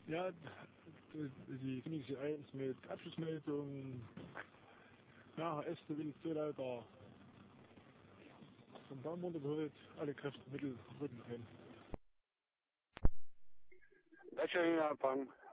Ja, die Phoenix 1 mit Abschlussmeldung, ja, erste Willensleiter vom Baum runtergeholt, alle Kräfte, Mittel, Rücken ein. Wäsche Anfang.